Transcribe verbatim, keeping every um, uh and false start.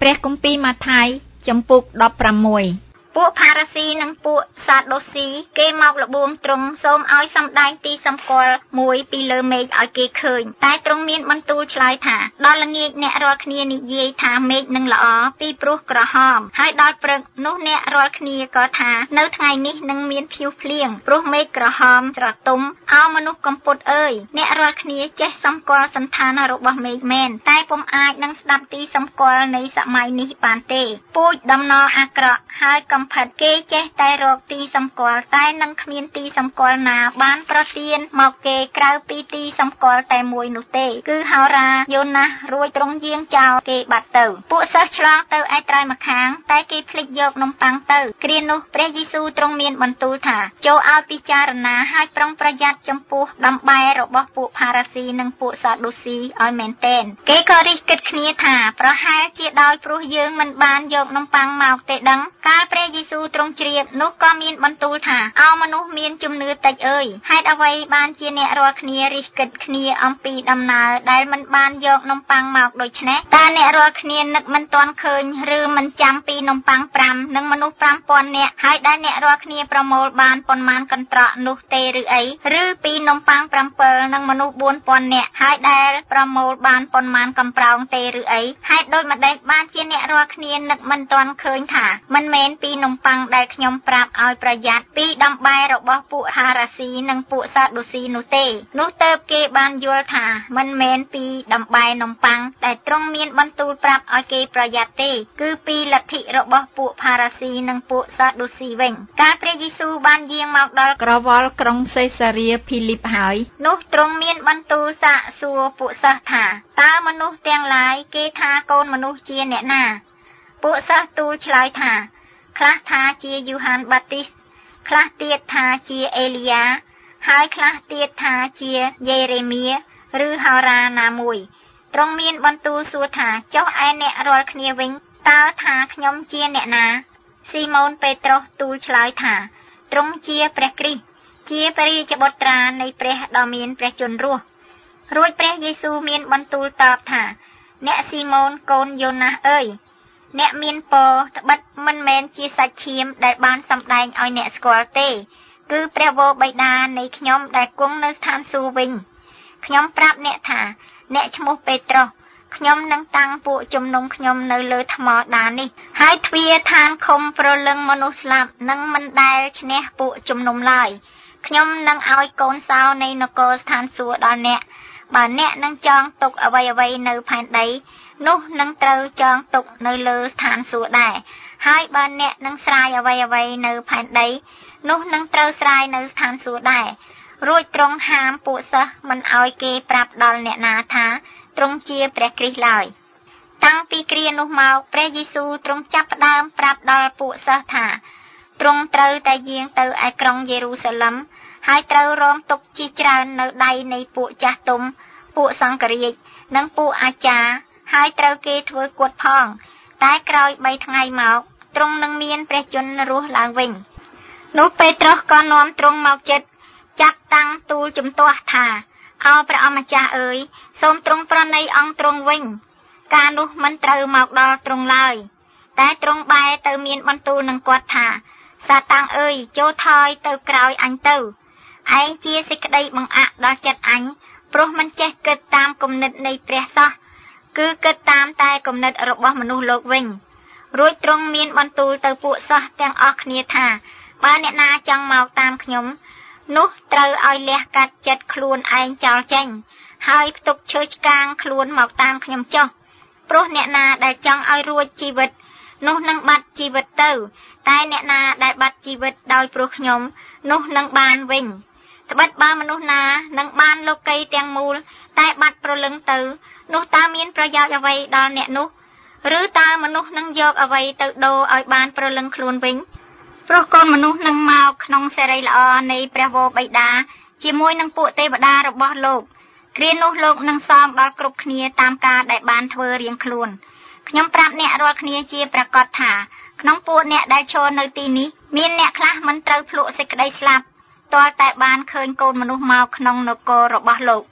ព្រះគម្ពីរម៉ាថាយចំពុកដប់ប្រាំមួយ ពួកផារ៉ាស៊ីនិងពួកសាដូស៊ីគេមកលបួងទ្រង់សូមឲ្យសម្ដែងទីសម្គាល់មួយពីលើមេឃឲ្យគេឃើញតែទ្រង់មានបន្ទូលឆ្លើយថាដល់ល្ងាចអ្នករាល់គ្នានិយាយថាមេឃនឹងល្អពីព្រោះក្រហមហើយដល់ព្រឹកនោះអ្នករាល់គ្នាក៏ថានៅថ្ងៃនេះនឹងមានព្យុះភ្លៀងព្រោះមេឃក្រហមស្រទុំអោមនុស្សកំពត់អើយអ្នករាល់គ្នាចេះសម្គាល់សន្តានរបស់មេឃមែនតែពុំអាចនឹងស្ដាប់ទីសម្គាល់នៃសម័យនេះបានទេពូជដំណរអាក្រក់ហើយកំផិតគេចេះតែរកទីសម្គាល់តែនឹងគ្មានទីសម្គាល់ណាបានប្រទានមកគេក្រៅពីទីសម្គាល់តែមួយនោះទេគឺហោរាយូណាសរួចទ្រង់យាងចោលគេបាត់ទៅពួកសិស្សឆ្លងទៅឯត្រើយម្ខាងតែគេភ្លេចយកនំប៉័ងទៅគ្រានោះព្រះយេស៊ូវទ្រង់មានបន្ទូលថាចូលឲ្យពិចារណាឲ្យប្រុងប្រយ័ត្នចំពោះដំបែរបស់ពួកផារ៉ាស៊ីនិងពួកសាដូស៊ីឲ្យមែនទែនគេក៏រិះគិតគ្នាថាប្រហែលជាដោយព្រោះយើងមិនបានយកនំប៉័ងមកទេដឹងកាលព្រះយេស៊ូវទ្រង់ជ្រាបនោះក៏មានបន្ទូលថាអោមនុស្សមានជំនឿតិចអើយហេតុអ្វីបានជាអ្នករាល់គ្នារិះគិតគ្នាអំពីដំណើរដែលមិនបានយកនំប៉័ងមកដូច្នេះតើអ្នករាល់គ្នានឹកមិនទាន់ឃើញឬមិនចាំពីនំប៉័ងប្រាំនិងមនុស្សប្រាំពាន់នាក់ហើយដែលអ្នករាល់គ្នាប្រមូលបានប៉ុន្មានកន្ត្រកនោះទេឬអីឬពីនំប៉័ងប្រាំពិលនិងមនុស្សបួនពាន់នាក់ហើយដែលប្រមូលបានប៉ុន្មានកំប្រោងទេឬអីហេតុដូចម្ដេចបានជាអ្នករាល់គ្នានឹកមិនទាន់ឃើញថាមិនមែនពីនំប៉័ងដែលខ្ញុំប្រាប់ឲ្យប្រយ័ត្នពីដំបែរបស់ពួកហារ៉ាស៊ីនិងពួកសាដូស៊ីនោះទេនោះទៅគេបានយល់ថាមិនមែនពីដំបែនំប៉័ងដែលទ្រង់មានបន្ទូលប្រាប់ឲ្យគេប្រយ័ត្នទេគឺពីលទ្ធិរបស់ពួកផារ៉ាស៊ីនិងពួកសាដូស៊ីវិញកាលព្រះយេស៊ូវបានយាងមកដល់ក្រវល់ក្រុងសេសារាភីលីបហើយនោះទ្រង់មានបន្ទូលសាកសួរពួកសិស្សថាតើមនុស្សទាំងឡាយគេថាកូនមនុស្សជាអ្នកណាពួកសិស្សទូលឆ្លើយថាខ្លះថាជាយូហានបាទីសខ្លះទៀតថាជាអេលីយ៉ាហើយខ្លះទៀតថាជាយេរេមៀឬហោរ៉ាណាមួយទ្រង់មានបន្ទូលសួរថាចុះឯអ្នករាល់គ្នាវិញតើថាខ្ញុំជាអ្នកណាស៊ីម៉ូនពេត្រុសទូលឆ្លើយថាទ្រង់ជាព្រះគ្រីស្ទជាព្រះរាជបុត្រានៃព្រះដ៏មានព្រះជន្មរស់រួចព្រះយេស៊ូវមានបន្ទូលតបថាអ្នកស៊ីម៉ូនកូនយូណាសអើយអ្នកមានពរត្បិតមិនមែនជាសាច់ឈាមដែលបានសម្ដែងឲ្យអ្នកស្គាល់ទេគឺព្រះវរបិតានៃខ្ញុំដែលគង់នៅស្ថានសួគ៌វិញខ្ញុំប្រាប់អ្នកថាអ្នកឈ្មោះពេត្រុសខ្ញុំនឹងតាំងពួកជំនុំខ្ញុំនៅលើថ្មដានេះហើយទ្វារឋានឃុំព្រលឹងមនុស្សស្លាប់នឹងមិនដែលឈ្នះពួកជំនុំឡើយខ្ញុំនឹងឲ្យកូនសោនៃនគរស្ថានសួគ៌ដល់អ្នកបើអ្នកនឹងចងទុកអ្វីអ្វីនៅផែនដីនោះនឹងត្រូវចងទុកនៅលើស្ថានសួគ៌ដែរហើយបើអ្នកនឹងស្រាយអ្វីអ្វីនៅផែនដីនោះនឹងត្រូវស្រាយនៅស្ថានសួគ៌ដែររួចទ្រង់ហាមពួកសិស្សមិនឲ្យគេប្រាប់ដល់អ្នកណាថាទ្រង់ជាព្រះគ្រីស្ទឡើយតាំងពីគ្រានោះមកព្រះយេស៊ូវទ្រង់ចាប់ផ្ដើមប្រាប់ដល់ពួកសិស្សថាទ្រង់ត្រូវតែយាងទៅឯក្រុងយេរូសាឡិមហើយត្រូវរងទុក្ខជាច្រើននៅដៃនៃពួកចាស់ទុំពួកសង្ឃរាជនិងពួកអាចារ្យហើយត្រូវគេធ្វើគុតផងតែក្រោយបីថ្ងៃមកទ្រង់នឹងមានព្រះជន្មរស់ឡើងវិញនោះពេត្រុសក៏នាំទ្រង់មកជិតចាប់តាំងទូលជំទាស់ថាអោព្រះអម្ចាស់អើយសូមទ្រង់ប្រណីអង្គទ្រង់វិញការនោះមិនត្រូវមកដល់ទ្រង់ឡើយតែទ្រង់បែរទៅមានបន្ទូលនឹងគាត់ថាសាតាំងអើយចូលថយទៅក្រោយអញទៅឯងជាសេចក្តីបង្អាក់ដល់ចិត្តអញព្រោះមិនចេះគិតតាមគំនិតនៃព្រះសោះគឺគិតតាមតែគំនិតរបស់មនុស្សលោកវិញរួចទ្រង់មានបន្ទូលទៅពួកសិស្សទាំងអស់គ្នាថាបើអ្នកណាចង់មកតាមខ្ញុំនោះត្រូវឲ្យលះកាត់ចិត្តខ្លួនឯងចោលចេញហើយផ្ទុកឈើឆ្កាងខ្លួនមកតាមខ្ញុំចុះព្រោះអ្នកណាដែលចង់ឲ្យរួចជីវិតនោះនឹងបាត់ជីវិតទៅតែអ្នកណាដែលបាត់ជីវិតដោយព្រោះខ្ញុំនោះនឹងបានវិញត្បិតបើមនុស្សណានឹងបានលោកីទាំងមូលតែបាត់ប្រលឹងទៅនោះតើមានប្រយោជន៍អ្វីដល់អ្នកនោះឬតើមនុស្សនឹងយកអ្វីទៅដូរឲ្យបានប្រលឹងខ្លួនវិញព្រោះកូនមនុស្សនឹងមកក្នុងសេរីល្អនៃព្រះវរបិតាជាមួយនឹងពួកទេវតារបស់លោកគ្រានោះលោកនឹងសងដល់គ្រប់គ្នាតាមការដែលបានធ្វើរៀងខ្លួនខ្ញុំប្រាប់អ្នករាល់គ្នាជាប្រកាសថាក្នុងពួកអ្នកដែលឈរនៅទីនេះមានអ្នកខ្លះមិនត្រូវភ្លក់សេចក្តីស្លាប់ទាល់តែបានឃើញកូនមនុស្សមកក្នុងនគររបស់លោក